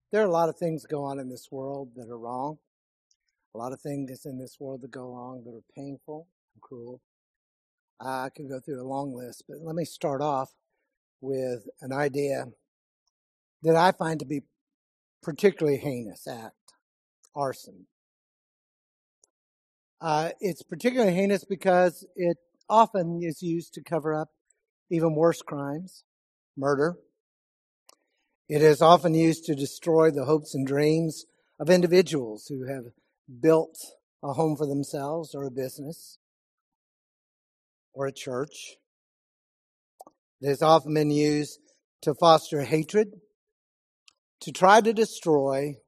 There are a lot of things go on in this world that are wrong. A lot of things in this world that go wrong that are painful and cruel. I could go through a long list, but let me start off with an idea that I find to be particularly heinous act: arson. It's particularly heinous because it often is used to cover up even worse crimes, murder. It is often used to destroy the hopes and dreams of individuals who have built a home for themselves or a business or a church. It has often been used to foster hatred, to try to destroy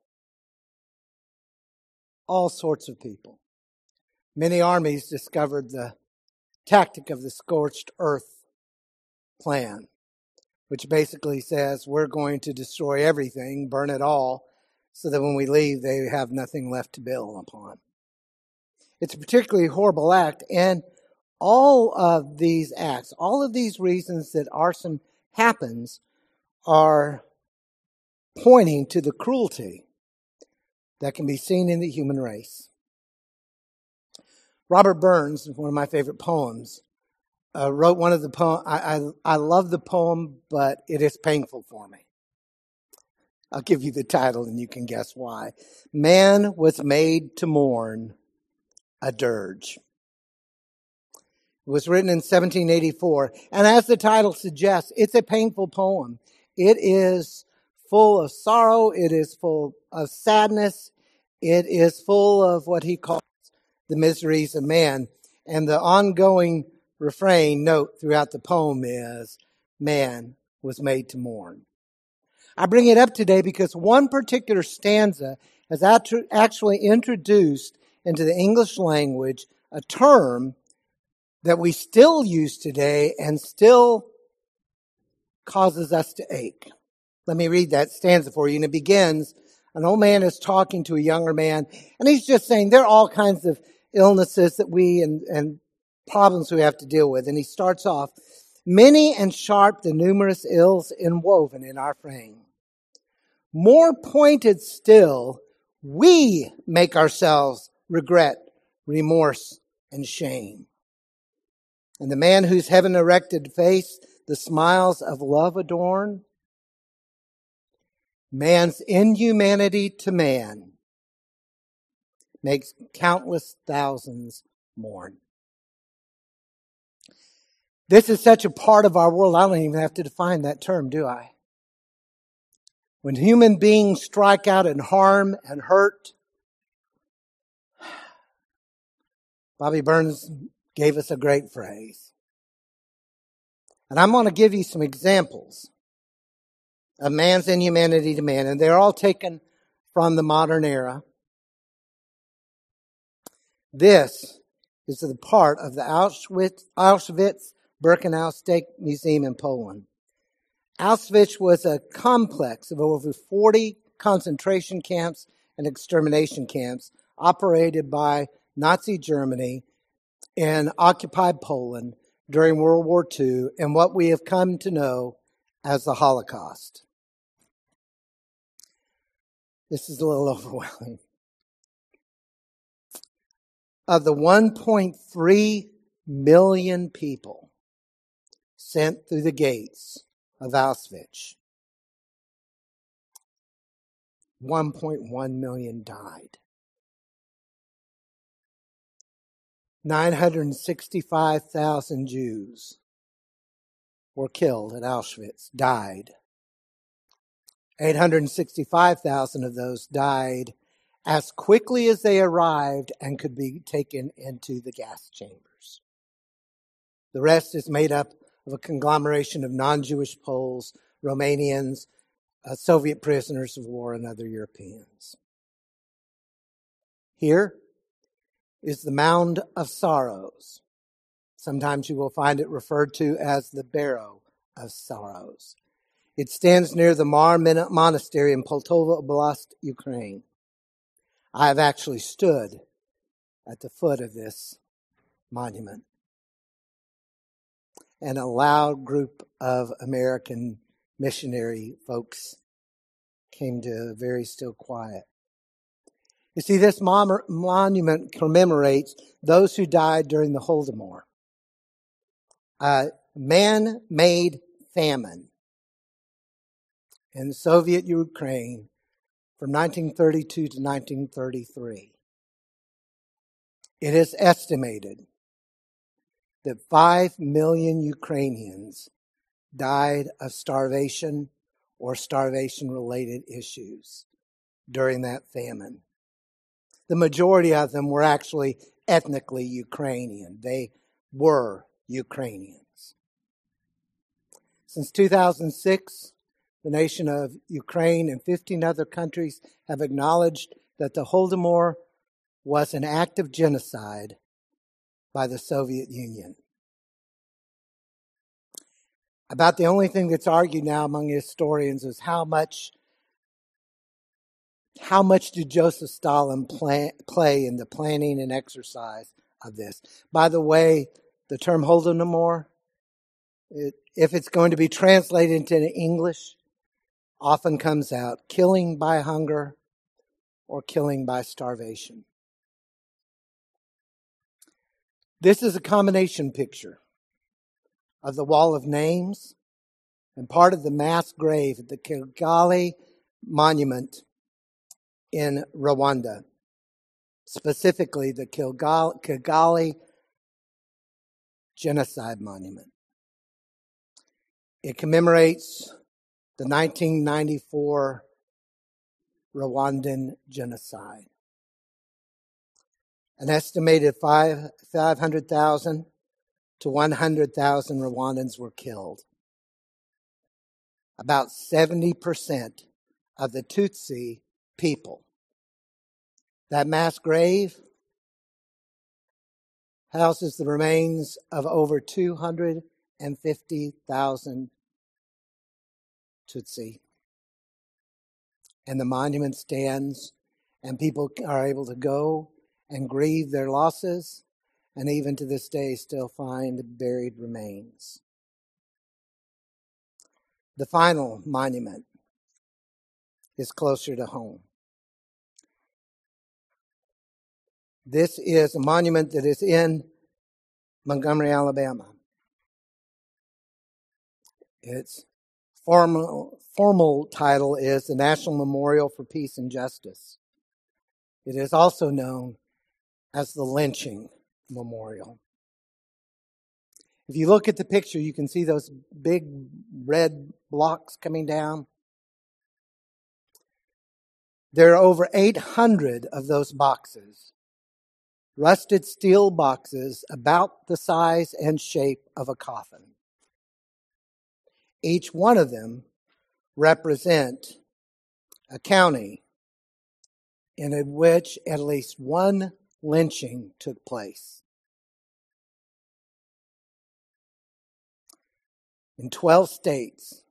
all sorts of people. Many armies discovered the tactic of the scorched earth plan, which basically says we're going to destroy everything, burn it all, so that when we leave, they have nothing left to build upon. It's a particularly horrible act, and all of these acts, all of these reasons that arson happens are pointing to the cruelty that can be seen in the human race. Robert Burns, one of my favorite poems, wrote one of the poems. I love the poem, but it is painful for me. I'll give you the title and you can guess why. Man was made to mourn, a dirge. It was written in 1784, and as the title suggests, it's a painful poem. It is full of sorrow. It is full of sadness. It is full of what he calls the miseries of man. And the ongoing refrain note throughout the poem is, man was made to mourn. I bring it up today because one particular stanza has actually introduced into the English language a term that we still use today and still causes us to ache. Let me read that stanza for you. And it begins, an old man is talking to a younger man, and he's just saying there are all kinds of illnesses that we and problems we have to deal with. And he starts off, many and sharp the numerous ills inwoven in our frame. More pointed still, we make ourselves regret, remorse, and shame. And the man whose heaven erected face the smiles of love adorn, man's inhumanity to man makes countless thousands mourn. This is such a part of our world, I don't even have to define that term, do I? When human beings strike out in harm and hurt, Bobby Burns gave us a great phrase. And I'm going to give you some examples of man's inhumanity to man, and they're all taken from the modern era. This is the part of the Auschwitz-Birkenau State Museum in Poland. Auschwitz was a complex of over 40 concentration camps and extermination camps operated by Nazi Germany in occupied Poland during World War II and what we have come to know as the Holocaust. This is a little overwhelming. Of the 1.3 million people sent through the gates of Auschwitz, 1.1 million died. 965,000 Jews were killed at Auschwitz, died. 865,000 of those died as quickly as they arrived and could be taken into the gas chambers. The rest is made up of a conglomeration of non-Jewish Poles, Romanians, Soviet prisoners of war, and other Europeans. Here is the Mound of Sorrows. Sometimes you will find it referred to as the Barrow of Sorrows. It stands near the Mar Monastery in Poltava Oblast, Ukraine. I have actually stood at the foot of this monument. And a loud group of American missionary folks came to a very still quiet. You see, this monument commemorates those who died during the Holodomor, a man-made famine in Soviet Ukraine from 1932 to 1933. It is estimated that 5 million Ukrainians died of starvation or starvation-related issues during that famine. The majority of them were actually ethnically Ukrainian. They were Ukrainians. Since 2006, the nation of Ukraine and 15 other countries have acknowledged that the Holodomor was an act of genocide by the Soviet Union. About the only thing that's argued now among historians is how much did Joseph Stalin play in the planning and exercise of this? By the way, the term Holodomor, if it's going to be translated into English, often comes out killing by hunger or killing by starvation. This is a combination picture of the Wall of Names and part of the mass grave at the Kigali Monument in Rwanda, specifically the Kigali Genocide Monument. It commemorates the 1994 Rwandan genocide. An estimated 500,000 to 100,000 Rwandans were killed. About 70% of the Tutsi people. That mass grave houses the remains of over 250,000 Tutsi. And the monument stands, and people are able to go and grieve their losses, and even to this day still find buried remains. The final monument is closer to home. This is a monument that is in Montgomery, Alabama. Its formal title is the National Memorial for Peace and Justice. It is also known as the Lynching Memorial. If you look at the picture, you can see those big red blocks coming down. There are over 800 of those boxes, rusted steel boxes about the size and shape of a coffin. Each one of them represent a county in which at least one lynching took place. In 12 states,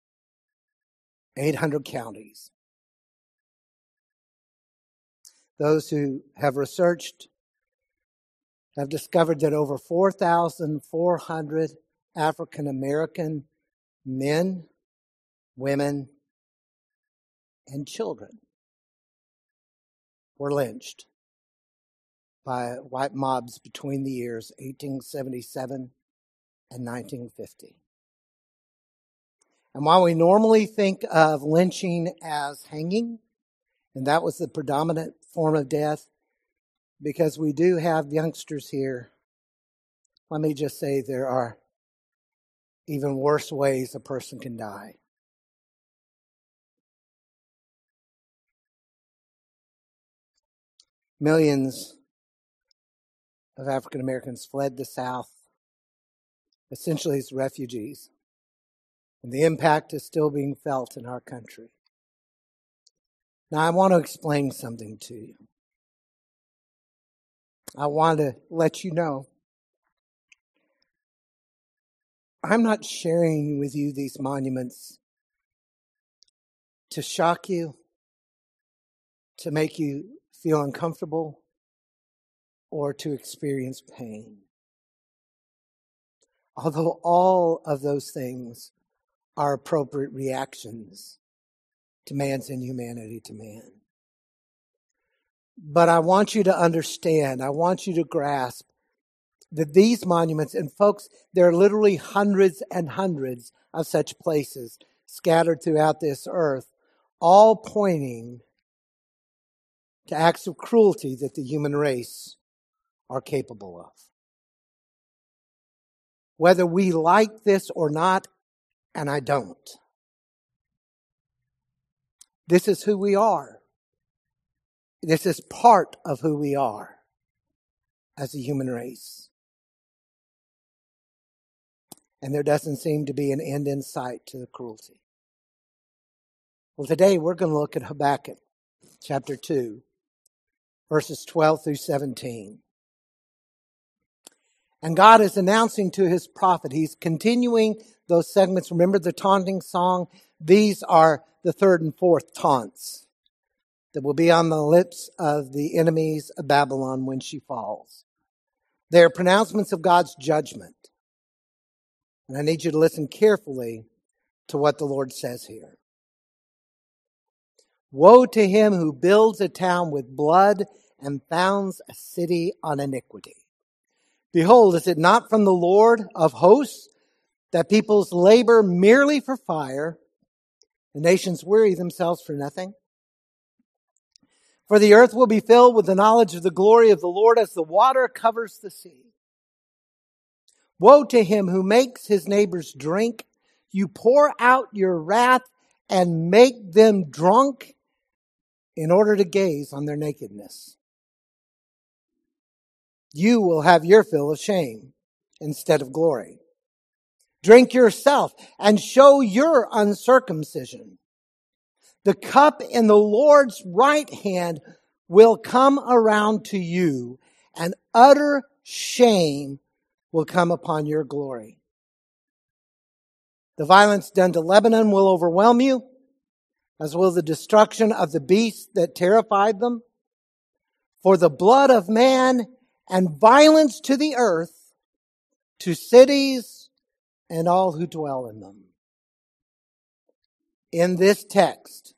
800 counties. Those who have researched have discovered that over 4,400 African American men, women, and children were lynched by white mobs between the years 1877 and 1950. And while we normally think of lynching as hanging, and that was the predominant form of death, because we do have youngsters here, let me just say there are even worse ways a person can die. Millions of African Americans fled the South, essentially as refugees. And the impact is still being felt in our country. Now, I want to explain something to you. I want to let you know I'm not sharing with you these monuments to shock you, to make you feel uncomfortable, or to experience pain. Although all of those things are appropriate reactions to man's inhumanity to man. But I want you to understand, I want you to grasp that these monuments, and folks, there are literally hundreds and hundreds of such places scattered throughout this earth, all pointing to acts of cruelty that the human race are capable of. Whether we like this or not, and I don't, this is who we are. This is part of who we are as a human race. And there doesn't seem to be an end in sight to the cruelty. Well, today we're going to look at Habakkuk chapter 2, verses 12 through 17. And God is announcing to his prophet, he's continuing those segments. Remember the taunting song? These are the third and fourth taunts that will be on the lips of the enemies of Babylon when she falls. They are pronouncements of God's judgment. And I need you to listen carefully to what the Lord says here. Woe to him who builds a town with blood and founds a city on iniquity. Behold, is it not from the Lord of hosts that peoples labor merely for fire, the nations weary themselves for nothing? For the earth will be filled with the knowledge of the glory of the Lord as the water covers the sea. Woe to him who makes his neighbors drink. You pour out your wrath and make them drunk in order to gaze on their nakedness. You will have your fill of shame instead of glory. Drink yourself and show your uncircumcision. The cup in the Lord's right hand will come around to you, and utter shame will come upon your glory. The violence done to Lebanon will overwhelm you, as will the destruction of the beasts that terrified them. For the blood of man and violence to the earth, to cities and all who dwell in them. In this text,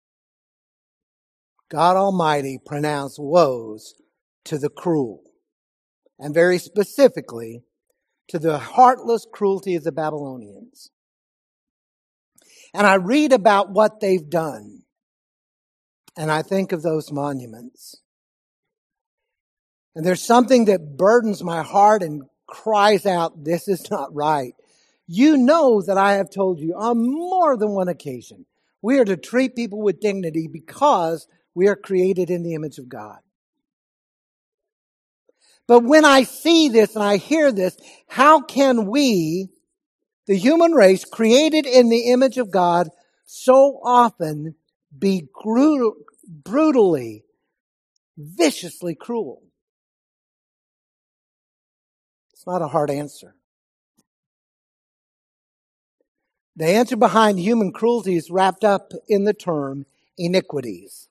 God Almighty pronounced woes to the cruel, and very specifically to the heartless cruelty of the Babylonians. And I read about what they've done, and I think of those monuments. And there's something that burdens my heart and cries out, this is not right. You know that I have told you on more than one occasion, we are to treat people with dignity because we are created in the image of God. But when I see this and I hear this, how can we, the human race created in the image of God, so often be brutally, viciously cruel? It's not a hard answer. The answer behind human cruelty is wrapped up in the term iniquities.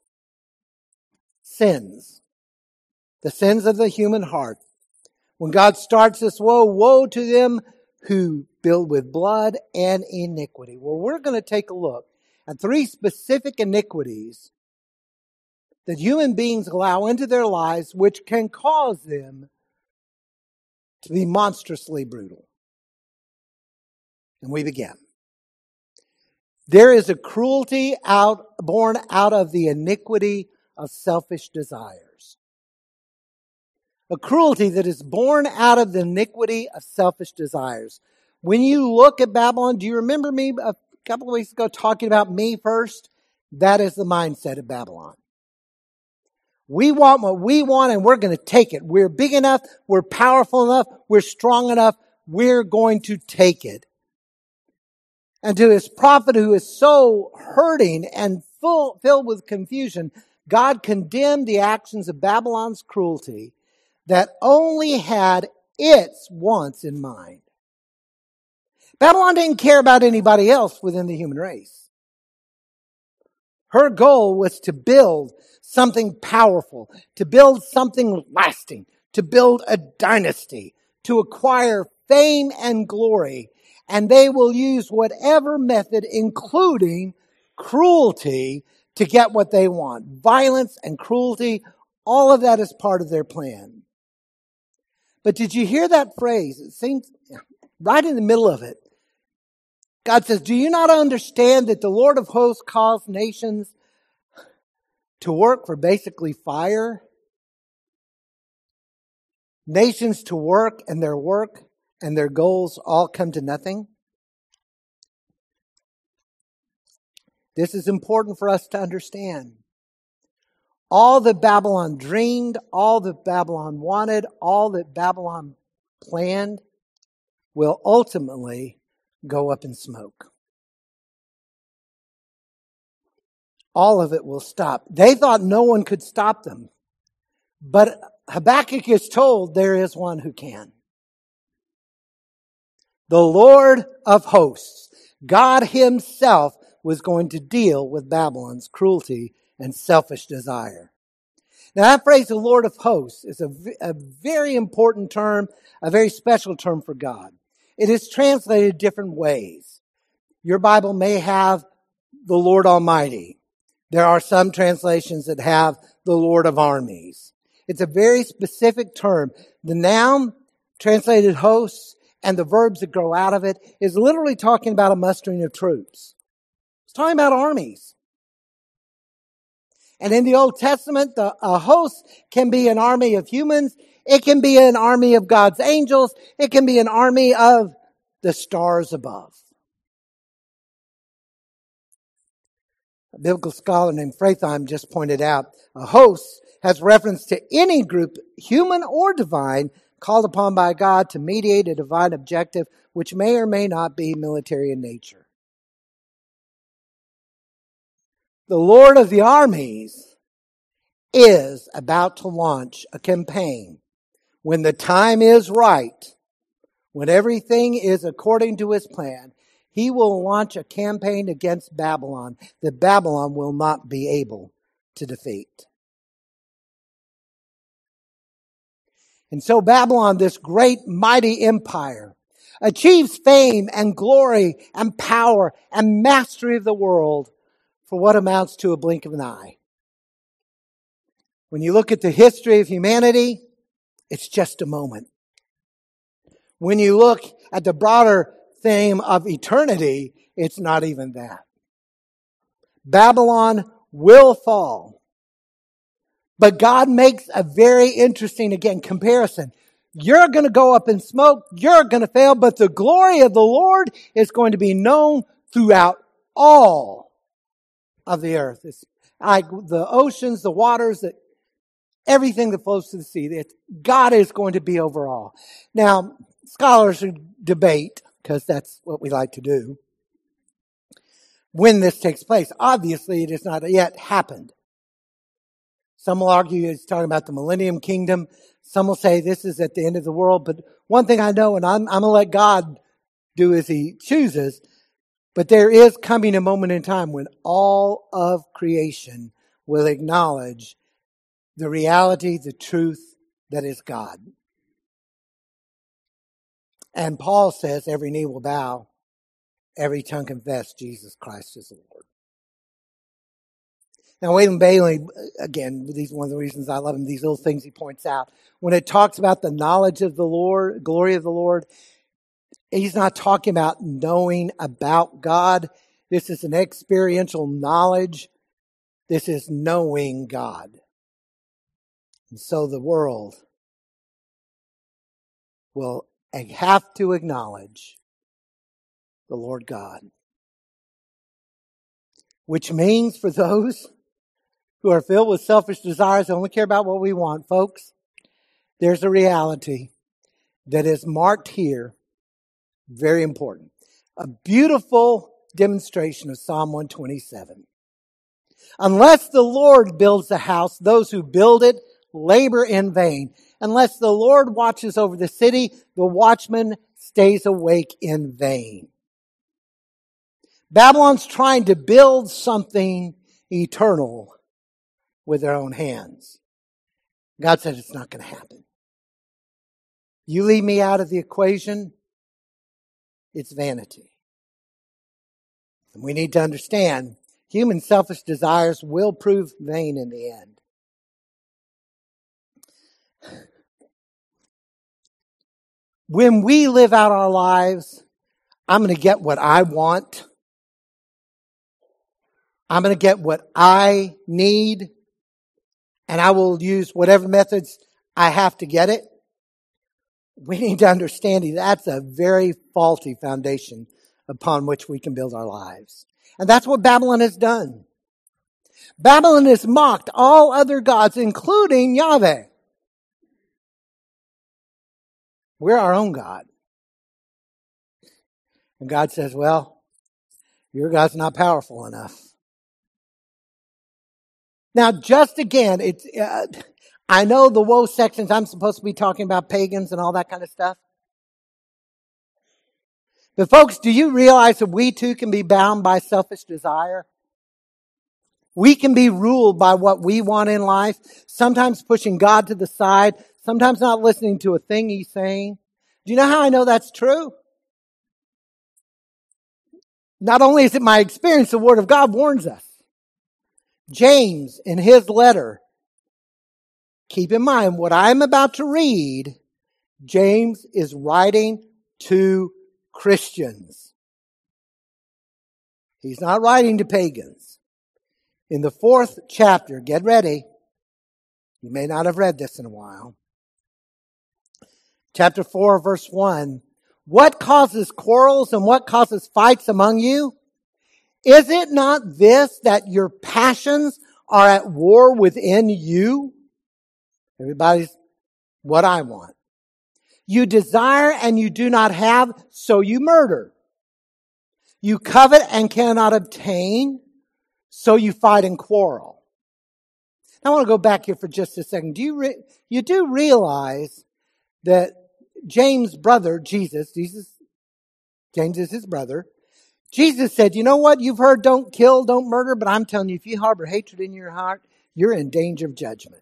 Sins. The sins of the human heart. When God starts this woe to them who build with blood and iniquity. Well, we're going to take a look at 3 specific iniquities that human beings allow into their lives, which can cause them to be monstrously brutal. And we begin. There is a cruelty born out of the iniquity of selfish desires. A cruelty that is born out of the iniquity of selfish desires. When you look at Babylon, do you remember me a couple of weeks ago talking about me first? That is the mindset of Babylon. We want what we want and we're going to take it. We're big enough, we're powerful enough, we're strong enough, we're going to take it. And to his prophet who is so hurting and filled with confusion, God condemned the actions of Babylon's cruelty that only had its wants in mind. Babylon didn't care about anybody else within the human race. Her goal was to build something powerful, to build something lasting, to build a dynasty, to acquire fame and glory. And they will use whatever method, including cruelty to get what they want. Violence and cruelty, all of that is part of their plan. But did you hear that phrase? It seems right in the middle of it. God says, do you not understand that the Lord of hosts calls nations to work for basically fire? Nations to work and their goals all come to nothing? This is important for us to understand. All that Babylon dreamed, all that Babylon wanted, all that Babylon planned will ultimately go up in smoke. All of it will stop. They thought no one could stop them. But Habakkuk is told there is one who can. The Lord of hosts, God himself, was going to deal with Babylon's cruelty and selfish desire. Now that phrase, the Lord of hosts, is a very important term, a very special term for God. It is translated different ways. Your Bible may have the Lord Almighty. There are some translations that have the Lord of armies. It's a very specific term. The noun, translated hosts, and the verbs that grow out of it is literally talking about a mustering of troops. It's talking about armies. And in the Old Testament, a host can be an army of humans. It can be an army of God's angels. It can be an army of the stars above. A biblical scholar named Freithheim just pointed out, a host has reference to any group, human or divine, called upon by God to mediate a divine objective, which may or may not be military in nature. The Lord of the armies is about to launch a campaign. When the time is right, when everything is according to his plan, he will launch a campaign against Babylon that Babylon will not be able to defeat. And so Babylon, this great mighty empire, achieves fame and glory and power and mastery of the world for what amounts to a blink of an eye. When you look at the history of humanity, it's just a moment. When you look at the broader theme of eternity, it's not even that. Babylon will fall. But God makes a very interesting, again, comparison. You're going to go up in smoke. You're going to fail. But the glory of the Lord is going to be known throughout all of the earth. It's like the oceans, the waters, everything that flows to the sea. God is going to be over all. Now, scholars debate, because that's what we like to do, when this takes place. Obviously, it has not yet happened. Some will argue it's talking about the millennium kingdom. Some will say this is at the end of the world. But one thing I know, and I'm going to let God do as he chooses, but there is coming a moment in time when all of creation will acknowledge the reality, the truth that is God. And Paul says every knee will bow, every tongue confess Jesus Christ is the Lord. Now, William Bailey, again, these are one of the reasons I love him, these little things he points out. When it talks about the knowledge of the Lord, glory of the Lord, he's not talking about knowing about God. This is an experiential knowledge. This is knowing God. And so the world will have to acknowledge the Lord God. Which means for those who are filled with selfish desires and only care about what we want, folks, there's a reality that is marked here, very important. A beautiful demonstration of Psalm 127. Unless the Lord builds the house, those who build it labor in vain. Unless the Lord watches over the city, the watchman stays awake in vain. Babylon's trying to build something eternal with their own hands. God said it's not going to happen. You leave me out of the equation, it's vanity. And we need to understand Human selfish desires will prove vain in the end. When we live out our lives, I'm going to get what I want. I'm going to get what I need. And I will use whatever methods I have to get it. We need to understand that's a very faulty foundation upon which we can build our lives. And that's what Babylon has done. Babylon has mocked all other gods, including Yahweh. We're our own God. And God says, well, your God's not powerful enough. Now, just again, I know the woe sections, I'm supposed to be talking about pagans and all that kind of stuff. But folks, do you realize that we too can be bound by selfish desire? We can be ruled by what we want in life, sometimes pushing God to the side, sometimes not listening to a thing He's saying. Do you know how I know that's true? Not only is it my experience, the Word of God warns us. James, in his letter, keep in mind what I'm about to read, James is writing to Christians. He's not writing to pagans. In the 4th chapter, get ready. You may not have read this in a while. Chapter 4, verse 1. What causes quarrels and what causes fights among you? Is it not this, that your passions are at war within you? Everybody's what I want. You desire and you do not have, so you murder. You covet and cannot obtain, so you fight and quarrel. Now, I want to go back here for just a second. You do realize that James' brother, James is his brother. Jesus said, you know what? You've heard don't kill, don't murder, but I'm telling you, if you harbor hatred in your heart, you're in danger of judgment.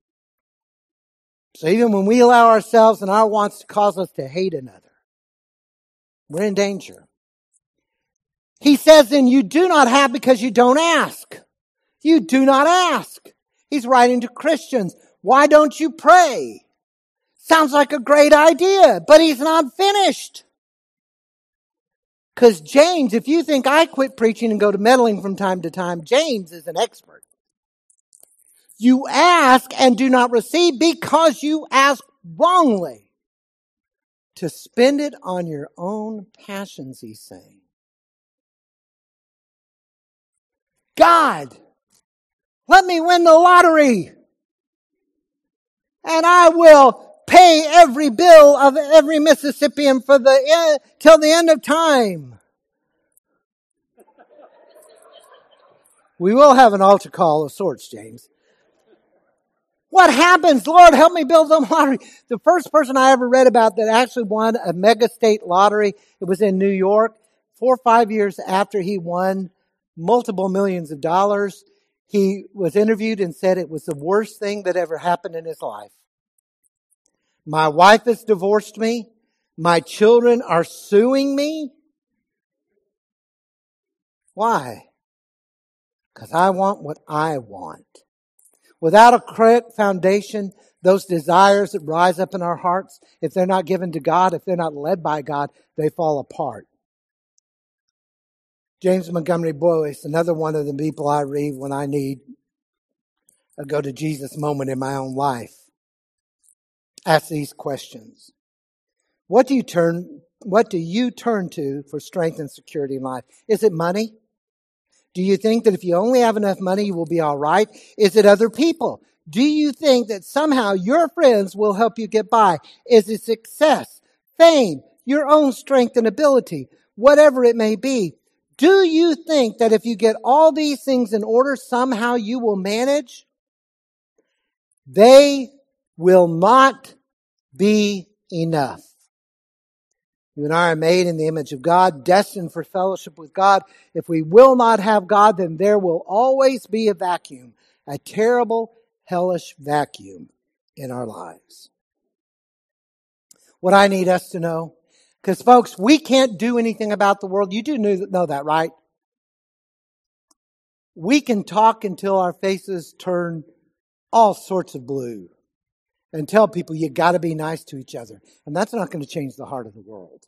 So even when we allow ourselves and our wants to cause us to hate another, we're in danger. He says, then you do not have because you don't ask. You do not ask. He's writing to Christians. Why don't you pray? Sounds like a great idea, but he's not finished. Because James, if you think I quit preaching and go to meddling from time to time, James is an expert. You ask and do not receive because you ask wrongly to spend it on your own passions, he's saying. God, let me win the lottery and I will pay every bill of every Mississippian till the end of time. We will have an altar call of sorts, James. What happens? Lord, help me build the lottery. The first person I ever read about that actually won a mega state lottery, it was in New York. 4 or 5 years after he won multiple millions of dollars, he was interviewed and said it was the worst thing that ever happened in his life. My wife has divorced me. My children are suing me. Why? Because I want what I want. Without a correct foundation, those desires that rise up in our hearts, if they're not given to God, if they're not led by God, they fall apart. James Montgomery Boyce, another one of the people I read when I need a go to Jesus moment in my own life, asks these questions. What do you turn to for strength and security in life? Is it money? Do you think that if you only have enough money, you will be all right? Is it other people? Do you think that somehow your friends will help you get by? Is it success, fame, your own strength and ability, whatever it may be? Do you think that if you get all these things in order, somehow you will manage? They will not be enough. You and I are made in the image of God, destined for fellowship with God. If we will not have God, then there will always be a vacuum, a terrible, hellish vacuum in our lives. What I need us to know, because folks, we can't do anything about the world. You do know that, right? We can talk until our faces turn all sorts of blue and tell people you got to be nice to each other. And that's not going to change the heart of the world.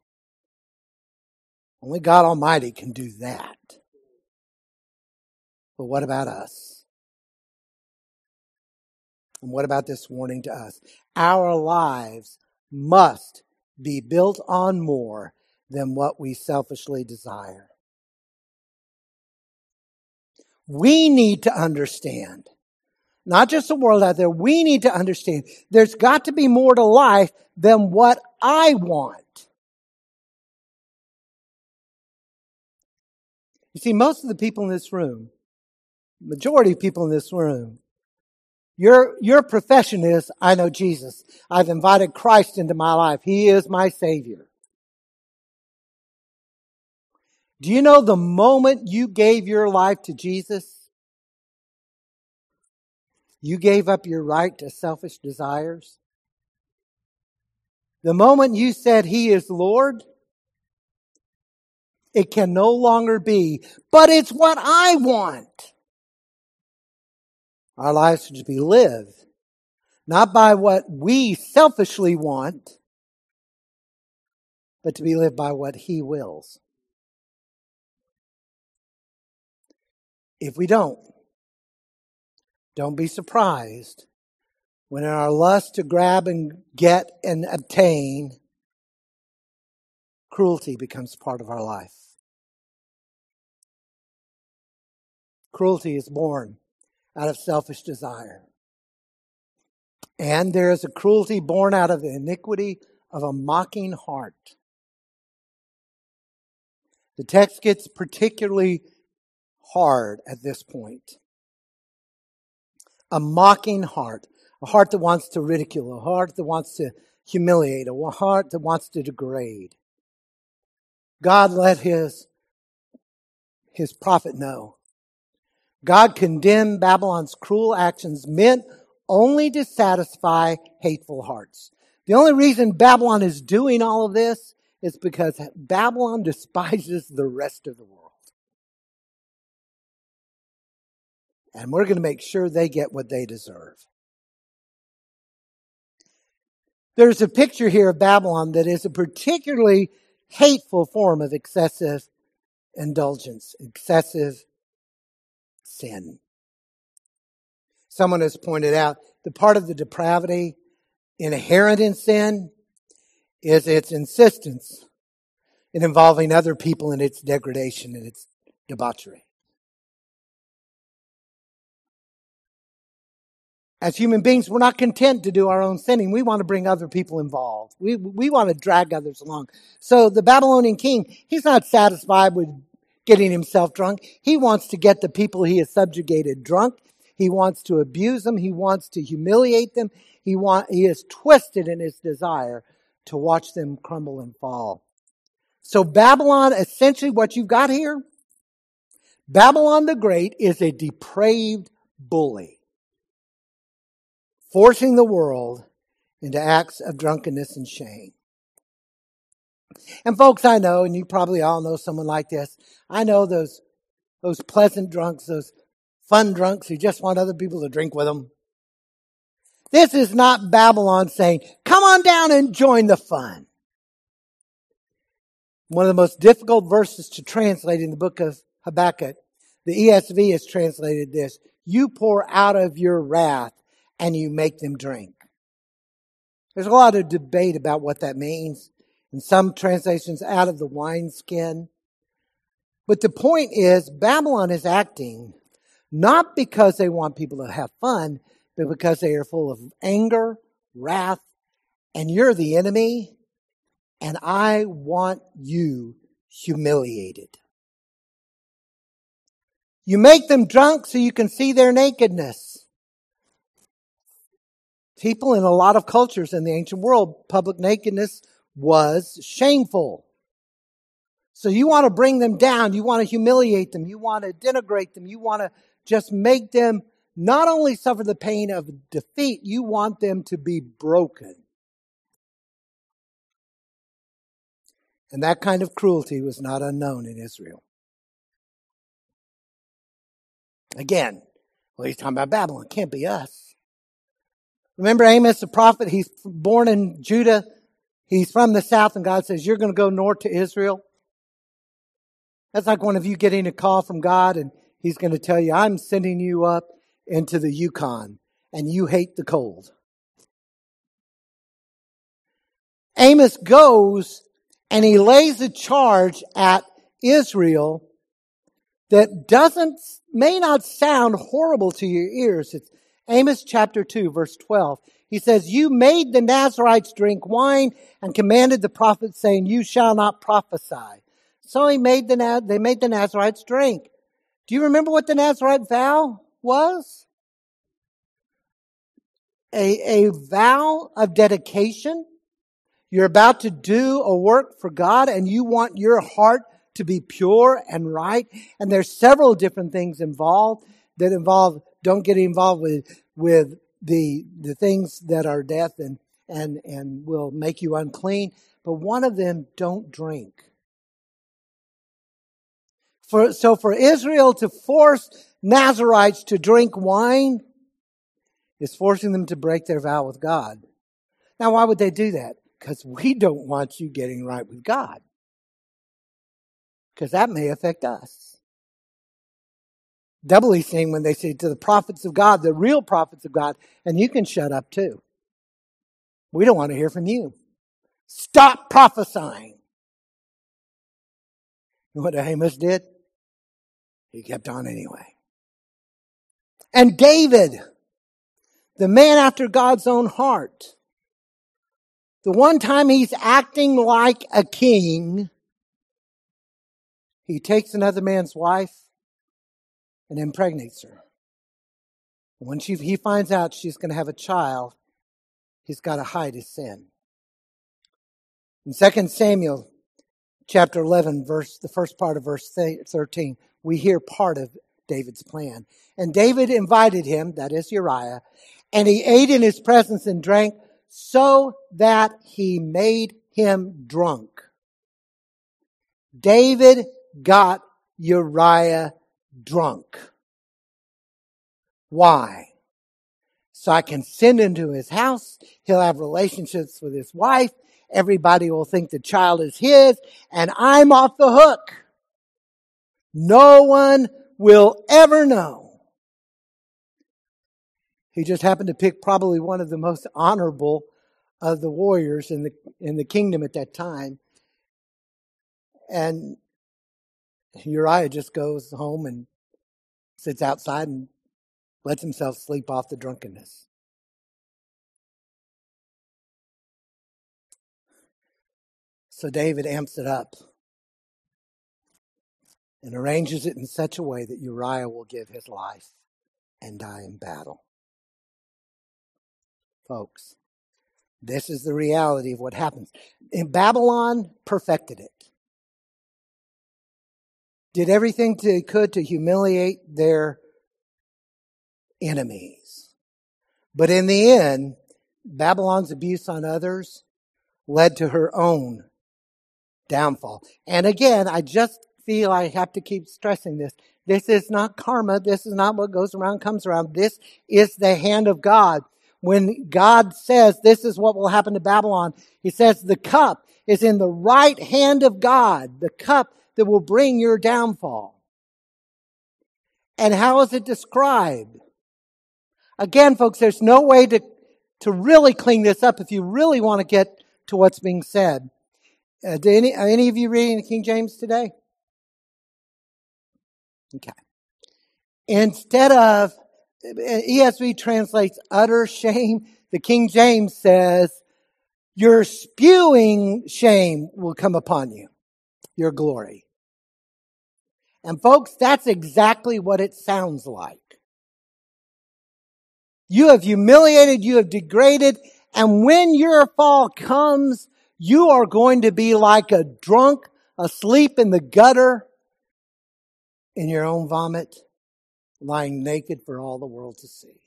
Only God Almighty can do that. But what about us? And what about this warning to us? Our lives must be built on more than what we selfishly desire. We need to understand, not just the world out there, we need to understand there's got to be more to life than what I want. You see, most of the people in this room, majority of people in this room, your profession is, I know Jesus. I've invited Christ into my life. He is my Savior. Do you know the moment you gave your life to Jesus, you gave up your right to selfish desires? The moment you said He is Lord, it can no longer be, but it's what I want. Our lives should be lived, not by what we selfishly want, but to be lived by what He wills. If we don't be surprised when in our lust to grab and get and obtain, cruelty becomes part of our life. Cruelty is born out of selfish desire. And there is a cruelty born out of the iniquity of a mocking heart. The text gets particularly hard at this point. A mocking heart. A heart that wants to ridicule. A heart that wants to humiliate. A heart that wants to degrade. God let His prophet know. God condemned Babylon's cruel actions meant only to satisfy hateful hearts. The only reason Babylon is doing all of this is because Babylon despises the rest of the world. And we're going to make sure they get what they deserve. There's a picture here of Babylon that is a particularly hateful form of excessive indulgence, excessive sin. Someone has pointed out the part of the depravity inherent in sin is its insistence in involving other people in its degradation and its debauchery. As human beings, we're not content to do our own sinning. We want to bring other people involved. We want to drag others along. So the Babylonian king, he's not satisfied with getting himself drunk. He wants to get the people he has subjugated drunk. He wants to abuse them. He wants to humiliate them. He is twisted in his desire to watch them crumble and fall. So Babylon, essentially what you've got here, Babylon the Great is a depraved bully, forcing the world into acts of drunkenness and shame. And folks, I know, and you probably all know someone like this. I know those pleasant drunks, those fun drunks who just want other people to drink with them. This is not Babylon saying, come on down and join the fun. One of the most difficult verses to translate in the book of Habakkuk, the ESV has translated this: you pour out of your wrath and you make them drink. There's a lot of debate about what that means. In some translations, out of the wineskin. But the point is, Babylon is acting not because they want people to have fun, but because they are full of anger, wrath, and you're the enemy, and I want you humiliated. You make them drunk so you can see their nakedness. People in a lot of cultures in the ancient world, public nakedness was shameful. So you want to bring them down. You want to humiliate them. You want to denigrate them. You want to just make them not only suffer the pain of defeat, you want them to be broken. And that kind of cruelty was not unknown in Israel. Again, well, he's talking about Babylon. It can't be us. Remember Amos the prophet? He's born in Judah. He's from the south, and God says, you're going to go north to Israel. That's like one of you getting a call from God, and he's going to tell you, I'm sending you up into the Yukon, and you hate the cold. Amos goes, and he lays a charge at Israel that may not sound horrible to your ears. It's Amos chapter 2, verse 12. He says, you made the Nazarites drink wine and commanded the prophets, saying, you shall not prophesy. So they made the Nazarites drink. Do you remember what the Nazarite vow was? A vow of dedication. You're about to do a work for God, and you want your heart to be pure and right. And there's several different things involved that involve, don't get involved with the things that are death and will make you unclean. But one of them, don't drink. So for Israel to force Nazarites to drink wine is forcing them to break their vow with God. Now, why would they do that? Because we don't want you getting right with God. Because that may affect us. Doubly seen when they say to the prophets of God, the real prophets of God, and you can shut up too. We don't want to hear from you. Stop prophesying. You know what Amos did? He kept on anyway. And David, the man after God's own heart, the one time he's acting like a king, he takes another man's wife and impregnates her. When he finds out she's going to have a child, he's got to hide his sin. In 2 Samuel chapter 11, the first part of verse 13, we hear part of David's plan. And David invited him, that is Uriah, and he ate in his presence and drank so that he made him drunk. David got Uriah drunk. Why? So I can send him to his house. He'll have relationships with his wife. Everybody will think the child is his, and I'm off the hook. No one will ever know. He just happened to pick probably one of the most honorable of the warriors in the kingdom at that time. And Uriah just goes home and sits outside and lets himself sleep off the drunkenness. So David amps it up and arranges it in such a way that Uriah will give his life and die in battle. Folks, this is the reality of what happens. In Babylon, perfected it. Did everything they could to humiliate their enemies. But in the end, Babylon's abuse on others led to her own downfall. And again, I just feel I have to keep stressing this. This is not karma. This is not what goes around comes around. This is the hand of God. When God says this is what will happen to Babylon, He says the cup is in the right hand of God, the cup that will bring your downfall. And how is it described? Again, folks, there's no way to really clean this up if you really want to get to what's being said. Are any of you reading the King James today? Okay. Instead of, ESV translates utter shame, the King James says, your spewing shame will come upon you, your glory. And folks, that's exactly what it sounds like. You have humiliated, you have degraded, and when your fall comes, you are going to be like a drunk asleep in the gutter in your own vomit, lying naked for all the world to see.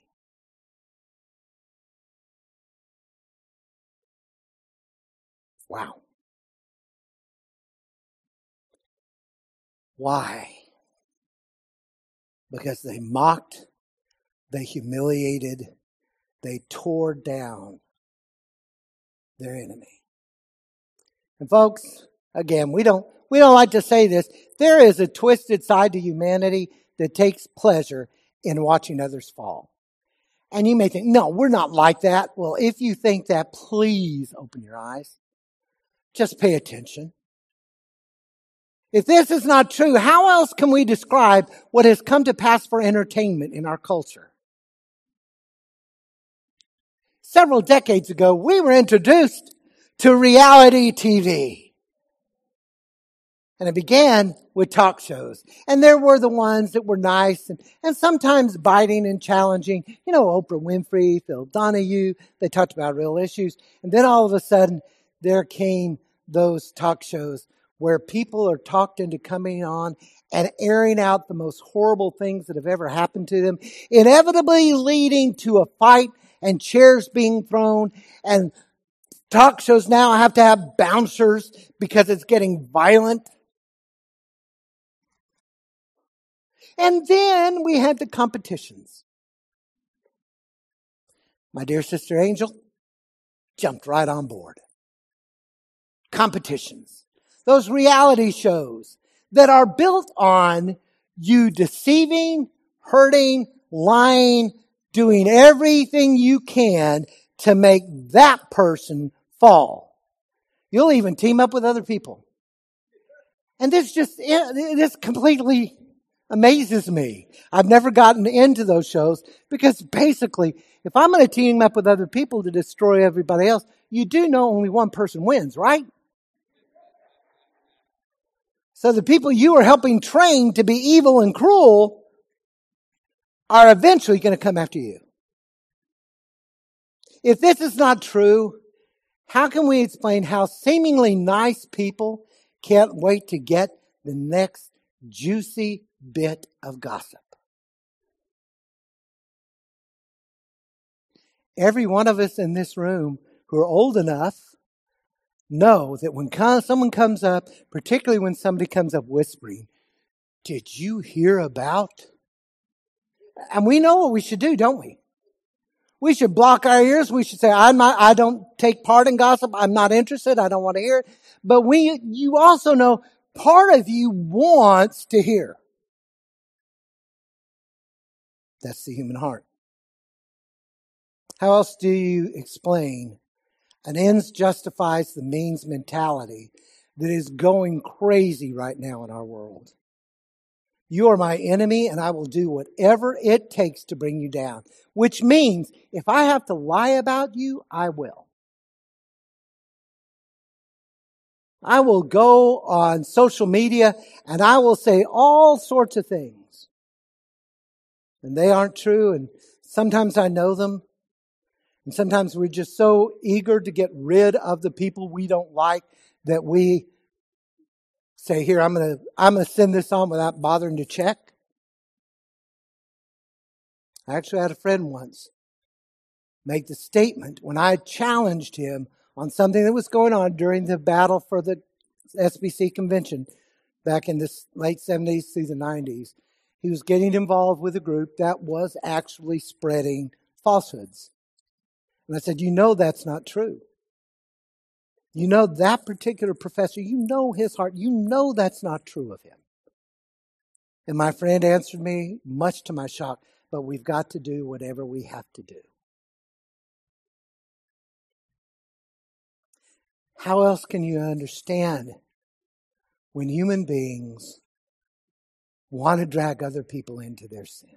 Wow. Why? because they mocked, they humiliated, they tore down their enemy. And folks, again, we don't like to say this. There is a twisted side to humanity that takes pleasure in watching others fall. And you may think, no, we're not like that. Well, if you think that, please open your eyes. Just pay attention. If this is not true, how else can we describe what has come to pass for entertainment in our culture? Several decades ago, we were introduced to reality TV. And it began with talk shows. And there were the ones that were nice and sometimes biting and challenging. You know, Oprah Winfrey, Phil Donahue, they talked about real issues. And then all of a sudden, there came those talk shows where people are talked into coming on and airing out the most horrible things that have ever happened to them, inevitably leading to a fight and chairs being thrown. And talk shows now have to have bouncers because it's getting violent. And then we had the competitions. My dear sister Angel jumped right on board. Competitions. Those reality shows that are built on you deceiving, hurting, lying, doing everything you can to make that person fall. You'll even team up with other people. And this completely amazes me. I've never gotten into those shows because basically, if I'm going to team up with other people to destroy everybody else, you do know only one person wins, right? So the people you are helping train to be evil and cruel are eventually going to come after you. If this is not true, how can we explain how seemingly nice people can't wait to get the next juicy bit of gossip? Every one of us in this room who are old enough know that when someone comes up, particularly when somebody comes up whispering, "Did you hear about?" And we know what we should do, don't we? We should block our ears. We should say, I don't take part in gossip. I'm not interested. I don't want to hear it. But you also know part of you wants to hear. That's the human heart. How else do you explain an ends justifies the means mentality that is going crazy right now in our world? You are my enemy and I will do whatever it takes to bring you down. Which means if I have to lie about you, I will. I will go on social media and I will say all sorts of things. And they aren't true, and sometimes I know them. And sometimes we're just so eager to get rid of the people we don't like that we say, here, I'm going to send this on without bothering to check. I actually had a friend once make the statement when I challenged him on something that was going on during the battle for the SBC convention back in the late 70s through the 90s. He was getting involved with a group that was actually spreading falsehoods. And I said, you know that's not true. You know that particular professor, you know his heart, you know that's not true of him. And my friend answered me, much to my shock, but we've got to do whatever we have to do. How else can you understand when human beings want to drag other people into their sin?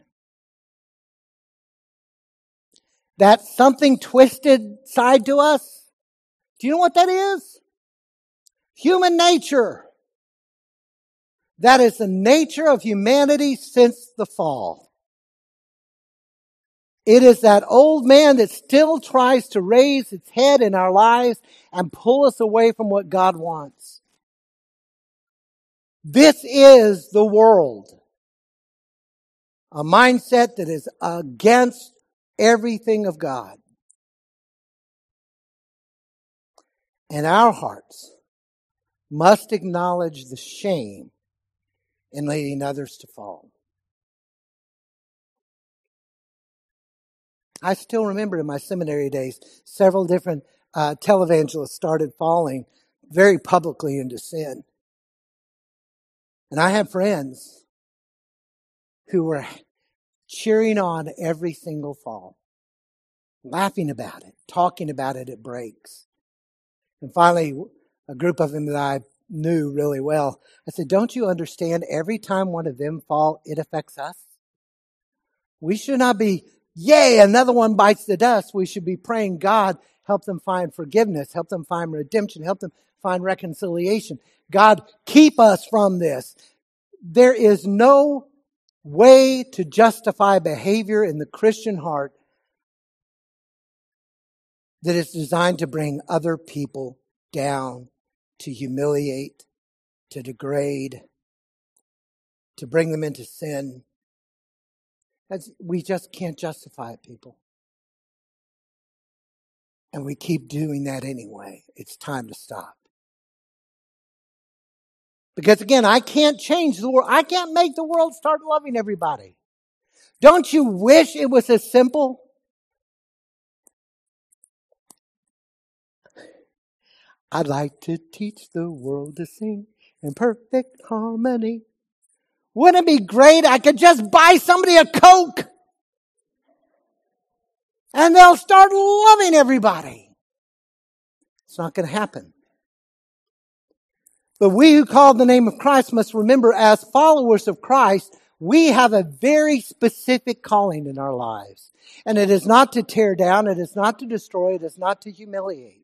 That something twisted side to us. Do you know what that is? Human nature. That is the nature of humanity since the fall. It is that old man that still tries to raise its head in our lives and pull us away from what God wants. This is the world. A mindset that is against everything of God. And our hearts must acknowledge the shame in leading others to fall. I still remember in my seminary days, several different televangelists started falling very publicly into sin. And I have friends who were cheering on every single fall, laughing about it, talking about it at breaks. And finally, a group of them that I knew really well, I said, don't you understand every time one of them fall, it affects us? We should not be, yay, another one bites the dust. We should be praying, God, help them find forgiveness, help them find redemption, help them find reconciliation. God, keep us from this. There is no way to justify behavior in the Christian heart that is designed to bring other people down, to humiliate, to degrade, to bring them into sin. We just can't justify it, people. And we keep doing that anyway. It's time to stop. Because again, I can't change the world. I can't make the world start loving everybody. Don't you wish it was as simple? I'd like to teach the world to sing in perfect harmony. Wouldn't it be great? I could just buy somebody a Coke and they'll start loving everybody. It's not going to happen. But we who call the name of Christ must remember, as followers of Christ, we have a very specific calling in our lives. And it is not to tear down, it is not to destroy, it is not to humiliate.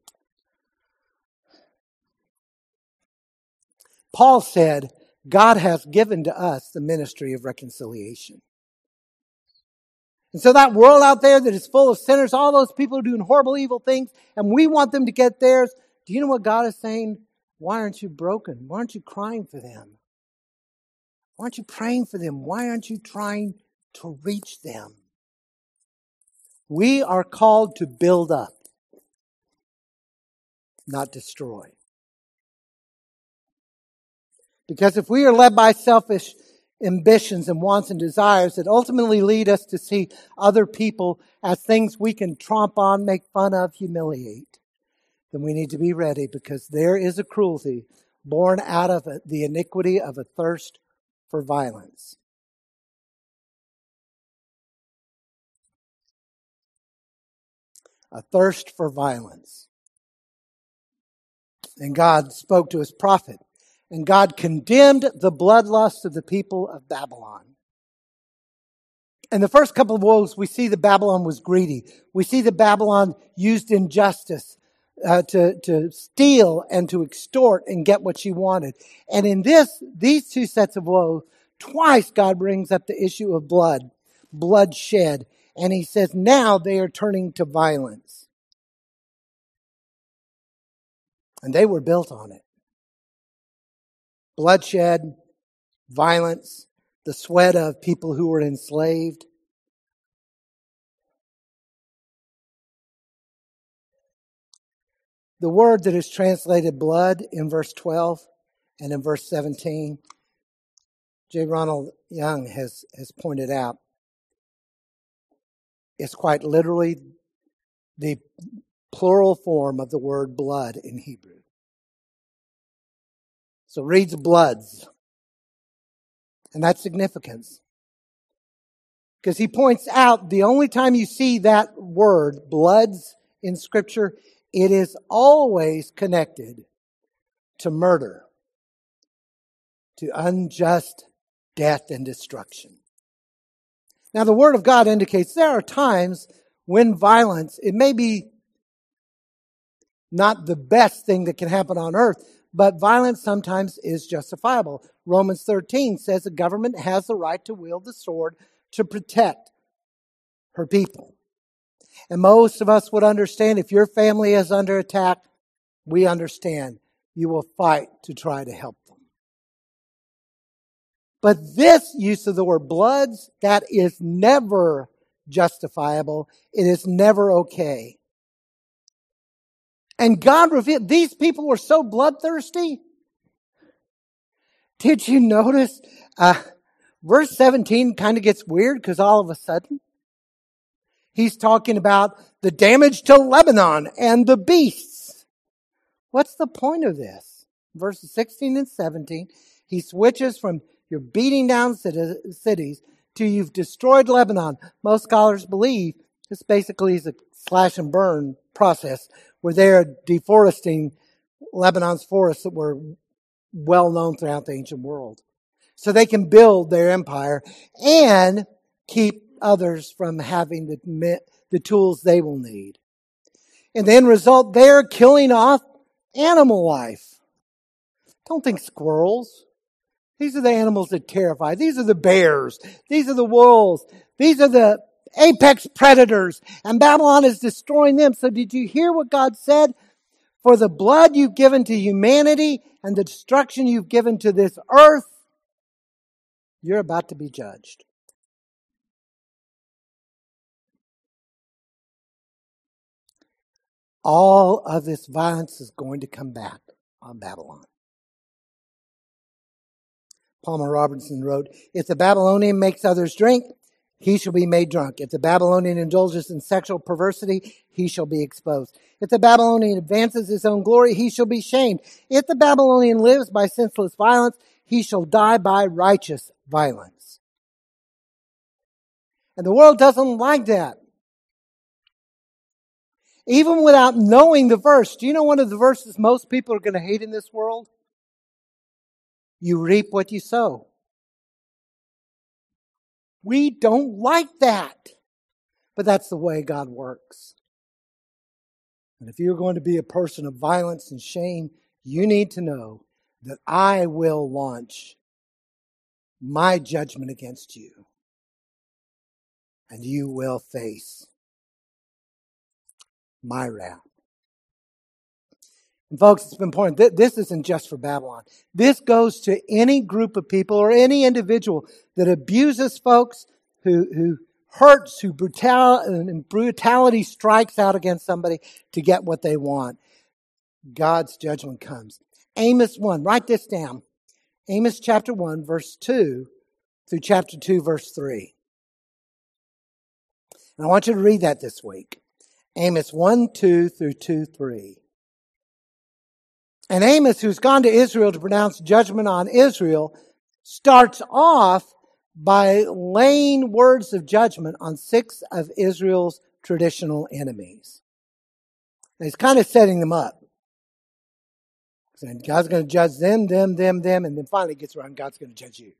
Paul said, God has given to us the ministry of reconciliation. And so that world out there that is full of sinners, all those people are doing horrible, evil things, and we want them to get theirs. Do you know what God is saying? Why aren't you broken? Why aren't you crying for them? Why aren't you praying for them? Why aren't you trying to reach them? We are called to build up, not destroy. Because if we are led by selfish ambitions and wants and desires that ultimately lead us to see other people as things we can tromp on, make fun of, humiliate, then we need to be ready, because there is a cruelty born out of the iniquity of a thirst for violence. A thirst for violence. And God spoke to his prophet. And God condemned the bloodlust of the people of Babylon. In the first couple of woes, we see that Babylon was greedy. We see that Babylon used injustice to steal and to extort and get what she wanted. And in these two sets of woes, twice God brings up the issue of bloodshed. And he says now they are turning to violence. And they were built on it. Bloodshed, violence, the sweat of people who were enslaved. The word that is translated blood in verse 12 and in verse 17, J. Ronald Young has pointed out, it's quite literally the plural form of the word blood in Hebrew. So it reads bloods. And that's significance. Because he points out the only time you see that word, bloods, in Scripture, it is always connected to murder, to unjust death and destruction. Now, the Word of God indicates there are times when violence, it may be not the best thing that can happen on earth, but violence sometimes is justifiable. Romans 13 says the government has the right to wield the sword to protect her people. And most of us would understand if your family is under attack, we understand you will fight to try to help them. But this use of the word bloods, that is never justifiable. It is never okay. And God revealed, these people were so bloodthirsty. Did you notice? Verse 17 kind of gets weird because all of a sudden, He's talking about the damage to Lebanon and the beasts. What's the point of this? Verses 16 and 17, he switches from you're beating down cities to you've destroyed Lebanon. Most scholars believe this basically is a slash and burn process where they're deforesting Lebanon's forests that were well known throughout the ancient world. So they can build their empire and keep others from having the tools they will need. And the end result, they're killing off animal life. Don't think squirrels. These are the animals that terrify. These are the bears. These are the wolves. These are the apex predators. And Babylon is destroying them. So did you hear what God said? For the blood you've given to humanity and the destruction you've given to this earth, you're about to be judged. All of this violence is going to come back on Babylon. Palmer Robertson wrote, if the Babylonian makes others drink, he shall be made drunk. If the Babylonian indulges in sexual perversity, he shall be exposed. If the Babylonian advances his own glory, he shall be shamed. If the Babylonian lives by senseless violence, he shall die by righteous violence. And the world doesn't like that. Even without knowing the verse, do you know one of the verses most people are going to hate in this world? You reap what you sow. We don't like that. But that's the way God works. And if you're going to be a person of violence and shame, you need to know that I will launch my judgment against you. And you will face my wrath. And folks, it's important. This isn't just for Babylon. This goes to any group of people or any individual that abuses folks, who hurts, who brutality strikes out against somebody to get what they want. God's judgment comes. Amos 1, write this down. Amos chapter 1, verse 2 through chapter 2, verse 3. And I want you to read that this week. Amos 1, 2 through 2, 3. And Amos, who's gone to Israel to pronounce judgment on Israel, starts off by laying words of judgment on 6 of Israel's traditional enemies. And he's kind of setting them up. Saying God's going to judge them, and then finally gets around, God's going to judge you.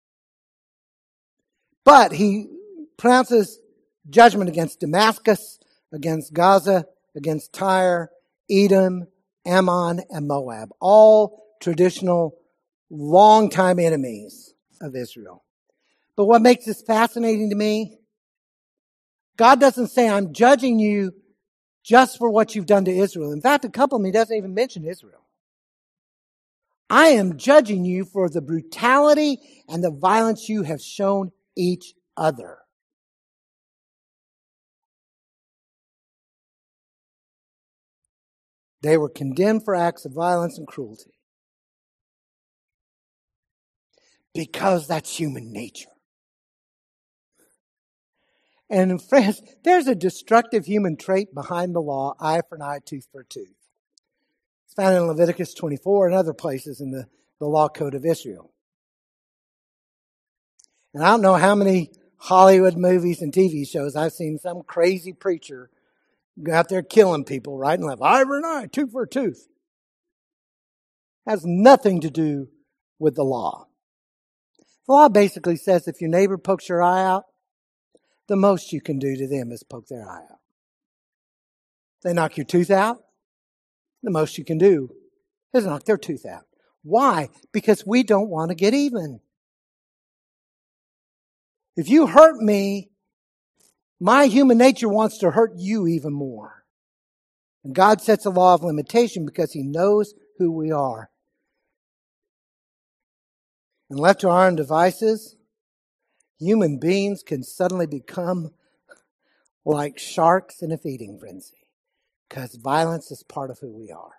But he pronounces judgment against Damascus, against Gaza, against Tyre, Edom, Ammon, and Moab. All traditional, long-time enemies of Israel. But what makes this fascinating to me, God doesn't say, I'm judging you just for what you've done to Israel. In fact, a couple of them, he doesn't even mention Israel. I am judging you for the brutality and the violence you have shown each other. They were condemned for acts of violence and cruelty. Because that's human nature. And friends, there's a destructive human trait behind the law, eye for an eye, tooth for a tooth. It's found in Leviticus 24 and other places in the law code of Israel. And I don't know how many Hollywood movies and TV shows I've seen some crazy preacher go out there killing people right and left. Eye for an eye, tooth for a tooth. Has nothing to do with the law. The law basically says if your neighbor pokes your eye out, the most you can do to them is poke their eye out. They knock your tooth out, the most you can do is knock their tooth out. Why? Because we don't want to get even. If you hurt me, my human nature wants to hurt you even more. And God sets a law of limitation because He knows who we are. And left to our own devices, human beings can suddenly become like sharks in a feeding frenzy because violence is part of who we are.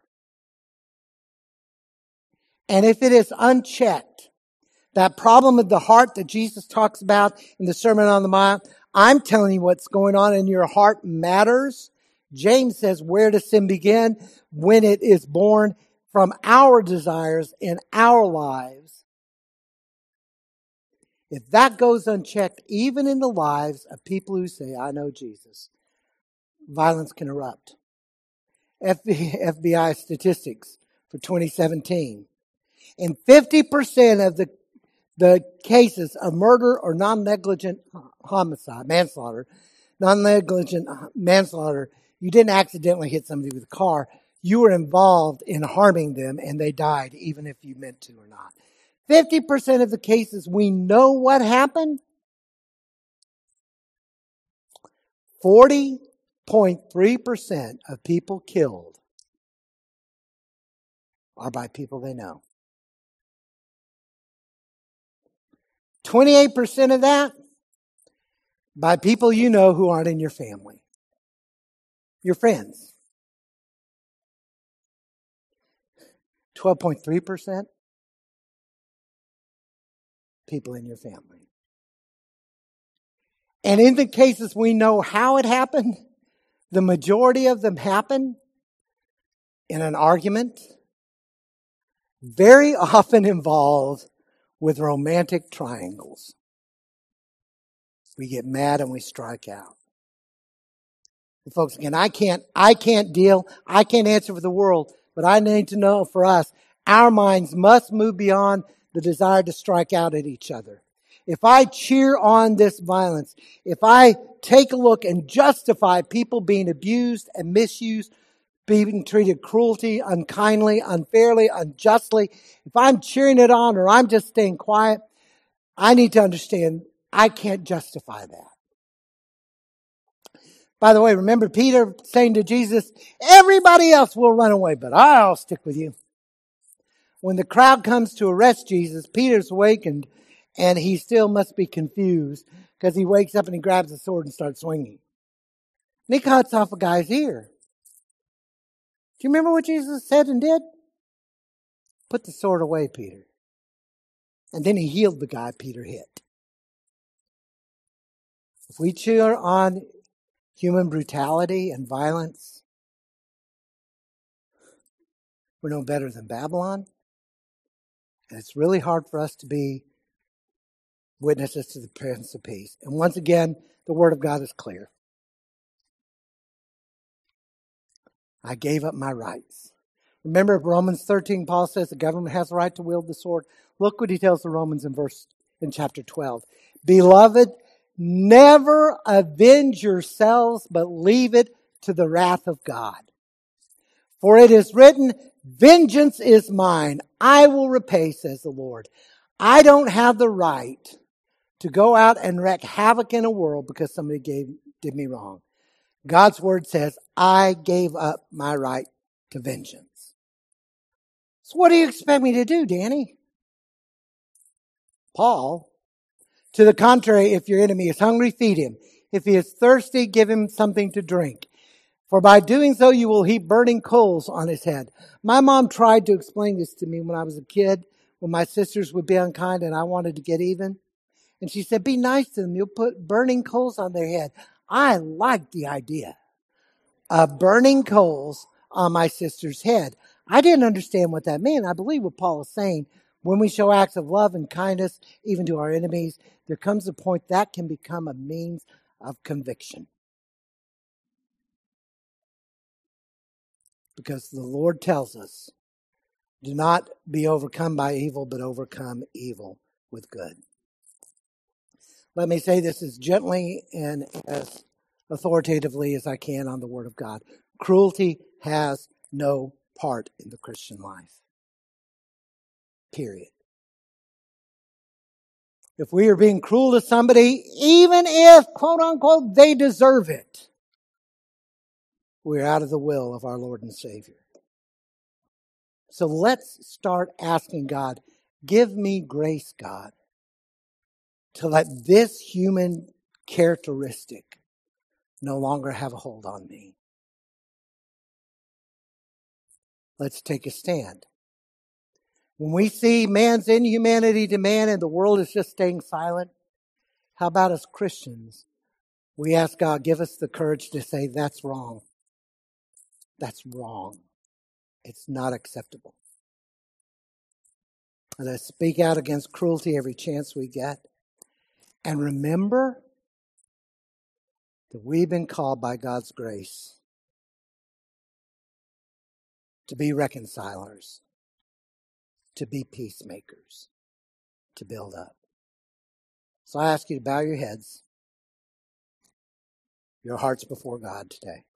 And if it is unchecked, that problem of the heart that Jesus talks about in the Sermon on the Mount, I'm telling you what's going on in your heart matters. James says, where does sin begin? When it is born from our desires in our lives. If that goes unchecked, even in the lives of people who say, I know Jesus, violence can erupt. FBI statistics for 2017. In 50% of the cases of murder or non-negligent homicide, non-negligent manslaughter, you didn't accidentally hit somebody with a car. You were involved in harming them and they died, even if you meant to or not. 50% of the cases we know what happened. 40.3% of people killed are by people they know. 28% of that by people you know who aren't in your family. Your friends. 12.3% people in your family. And in the cases we know how it happened, the majority of them happen in an argument, very often involved with romantic triangles. We get mad and we strike out. And folks, again, I can't answer for the world, but I need to know for us, our minds must move beyond the desire to strike out at each other. If I cheer on this violence, if I take a look and justify people being abused and misused, being treated cruelty, unkindly, unfairly, unjustly, if I'm cheering it on or I'm just staying quiet, I need to understand I can't justify that. By the way, remember Peter saying to Jesus, everybody else will run away, but I'll stick with you. When the crowd comes to arrest Jesus, Peter's awakened and he still must be confused because he wakes up and he grabs a sword and starts swinging. And he cuts off a guy's ear. Do you remember what Jesus said and did? Put the sword away, Peter. And then he healed the guy Peter hit. If we cheer on human brutality and violence, we're no better than Babylon. And it's really hard for us to be witnesses to the Prince of Peace. And once again, the Word of God is clear. I gave up my rights. Remember Romans 13, Paul says the government has the right to wield the sword. Look what he tells the Romans in chapter 12. Beloved, never avenge yourselves, but leave it to the wrath of God. For it is written, vengeance is mine. I will repay, says the Lord. I don't have the right to go out and wreak havoc in a world because somebody did me wrong. God's word says, I gave up my right to vengeance. So what do you expect me to do, Danny? Paul, to the contrary, if your enemy is hungry, feed him. If he is thirsty, give him something to drink. For by doing so, you will heap burning coals on his head. My mom tried to explain this to me when I was a kid, when my sisters would be unkind and I wanted to get even. And she said, be nice to them. You'll put burning coals on their head. I liked the idea of burning coals on my sister's head. I didn't understand what that meant. I believe what Paul is saying. When we show acts of love and kindness, even to our enemies, there comes a point that can become a means of conviction. Because the Lord tells us, do not be overcome by evil, but overcome evil with good. Let me say this as gently and as authoritatively as I can on the Word of God. Cruelty has no part in the Christian life. Period. If we are being cruel to somebody, even if, quote unquote, they deserve it, we're out of the will of our Lord and Savior. So let's start asking God, give me grace, God, to let this human characteristic no longer have a hold on me. Let's take a stand. When we see man's inhumanity to man and the world is just staying silent, how about as Christians We ask God, give us the courage to say, that's wrong. That's wrong. It's not acceptable. And to speak out against cruelty every chance we get. And remember that we've been called by God's grace to be reconcilers, to be peacemakers, to build up. So I ask you to bow your heads, your hearts before God today.